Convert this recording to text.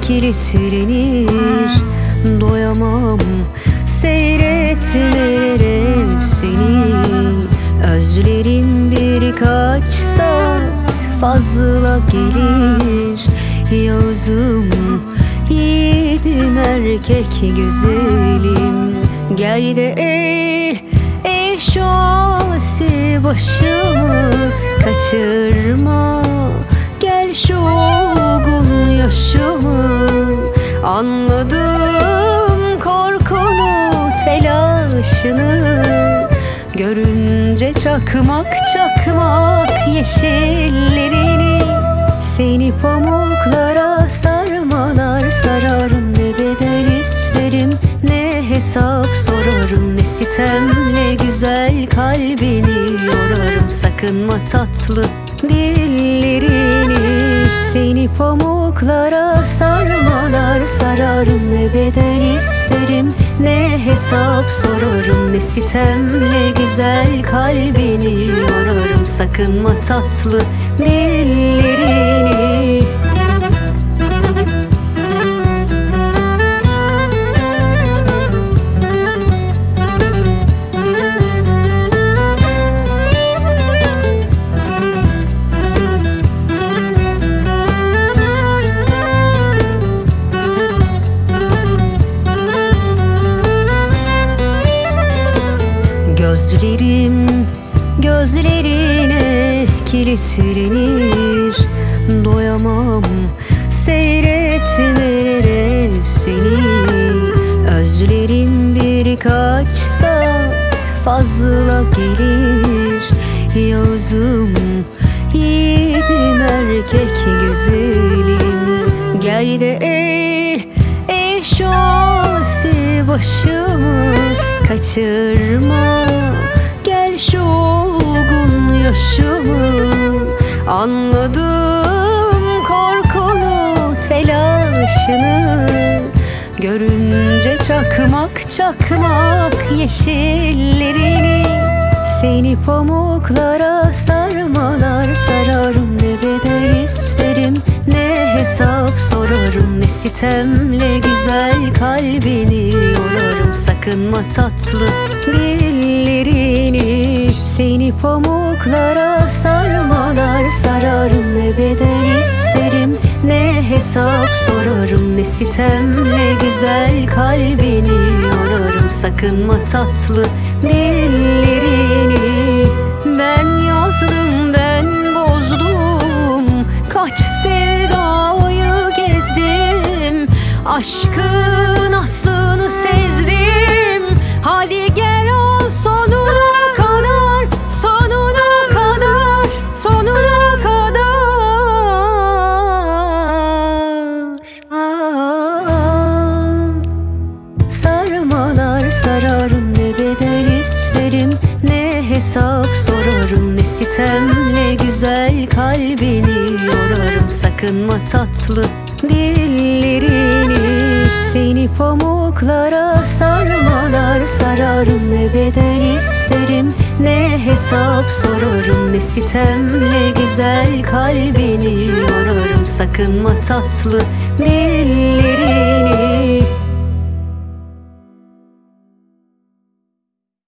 kilitlenir. Doyamam seyretmelere seni. Özlerim birkaç saat fazla gelir. Yağızım, yiğidim, erkek güzelim. Gel de şu asi başımı kaçırma. Gel şu olgun yaşımı. Anladım korkunu, telaşını. Görünce çakmak çakmak yeşillerini. Seni pamuklara sarmalar sararım. Ne bedel isterim, ne hesap sorarım. Ne sitemle güzel kalbini yorarım. Sakınma tatlı dillerini. Seni pamuklara sarmalar sararım. Ne bedel isterim, ne hesap sorarım. Ne sitemle güzel kalbini yorarım. Sakınma tatlı dillerini. Gözlerim gözlerine kilitlenir. Doyamam seyretmelere seni. Özlerim birkaç saat fazla gelir. Yağızım, yiğidim, erkek güzelim. Gel de şu asi başımı kaçırma. Gel şu olgun yaşımı. Anladım korkunu, telaşını. Görünce çakmak çakmak yeşillerini. Seni pamuklara sarmalar sararım. Ne bedel isterim, ne hesap sorarım. Ne sitemle güzel kalbini yorarım. Sakınma tatlı dillerini. Seni pamuklara sarmalar sararım. Ne bedel isterim, ne hesap sorarım. Ne sitemle güzel kalbini yorarım. Sakınma tatlı dillerini. Ben yazdım, ben bozdum. Kaç sevdayı gezdim. Aşkın aslını sezdim. Hadi gel ol sonuna kadar. Sonuna kadar. Sonuna kadar. Sarmalar sararım. Ne bedel isterim, ne hesap sorarım. Ne sitemle güzel kalbini yorarım. Sakınma tatlı dillerini. Seni pamuklara sarmalar sararım. Ne bedel isterim, ne hesap sorarım. Ne sitemle güzel kalbini yorarım. Sakınma tatlı dillerini.